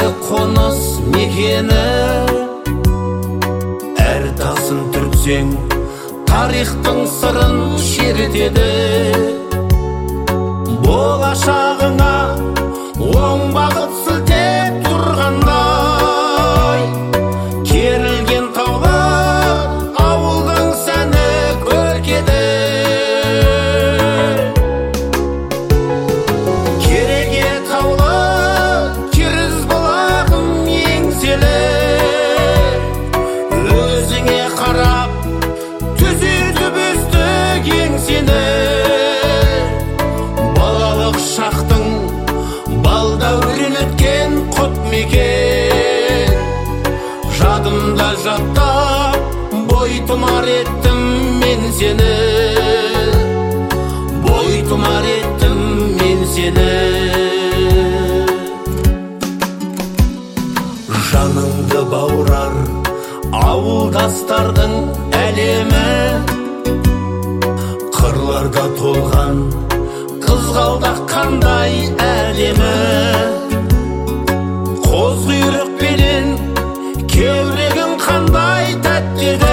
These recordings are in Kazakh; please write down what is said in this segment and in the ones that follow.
қоныс мекені. Әр тасын түртсең тарихтың сырын шертеді. Болашағыңа оң бағыт сілтеп тұрғандай, керілген таулар ауылдың сәні көркеді. Кереге таулы керіз бұлағым еңселі, өзіңе қарап түзетіп өстік еңсені. Балалық шақтың балдәурен өткен құт мекен, жадымда жаттап бой тұмар еттім мен сені. Бой тұмар еттім мен сені. Жаныңды баурар ауылдастардың әлемі, қырларда толған қызғалдақ қандай әлемі. Қоз құйрықпенен кеурегің қандай тәтті еді.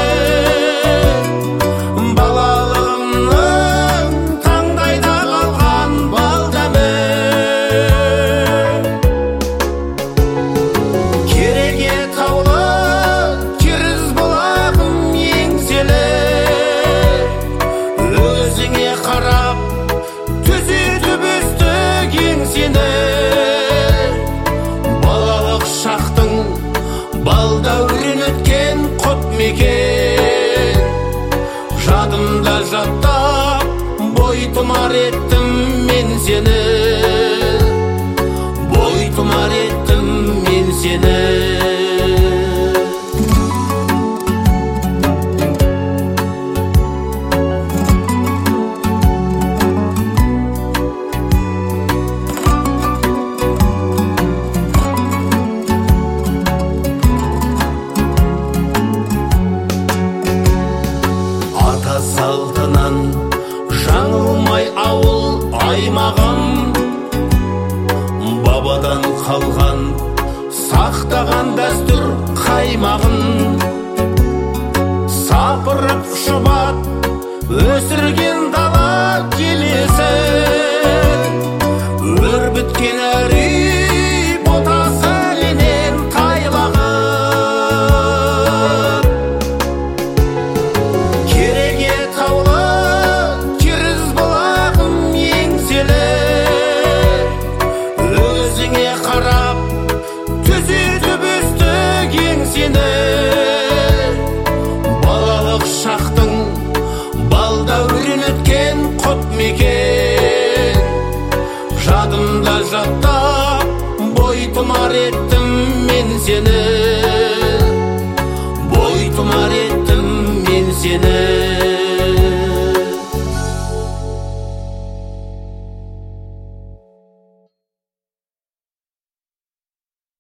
Балалығымның таңдайда қалған бал дәмі. Кереге таулы керіз бұлағым еңселі, өзіңе қарап түзетіп өстік еңсені. Балалық шақтың балдәурен өткен құт мекен, жадымда жаттап бой тұмар еттім мен сені. Бой тұмар еттім мен сені. Ата салтынан жаңылмай ауыл аймағым, бабадан қалған сақтаған дәстүр қаймағын. Сапырып шұбат өсірген